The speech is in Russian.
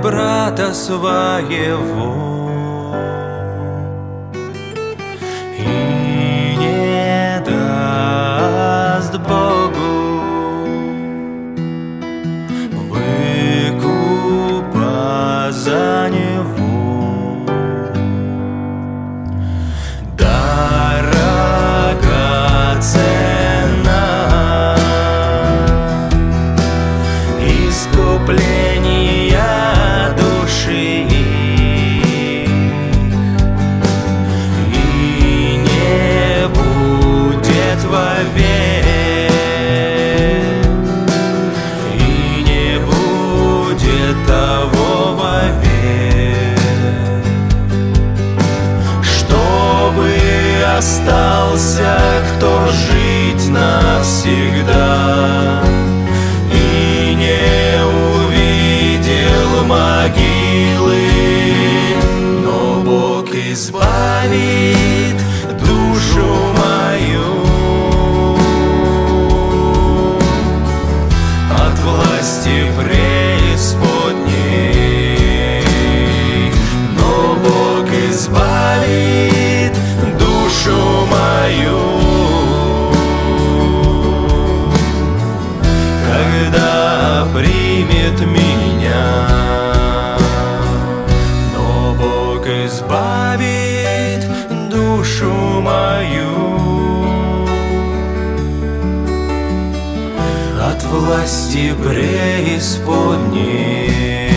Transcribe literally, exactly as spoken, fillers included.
брата своего и не даст Богу выкупа за него. Драгоценна искупления души, и не будет вовек, и не будет того вовек, чтобы остался кто жить навсегда и не увидел могилы. Но Бог избавит душу мою от власти преисподней. Но Бог избавит душу мою, когда примет меня. Но Бог избавит душу мою от власти преисподней.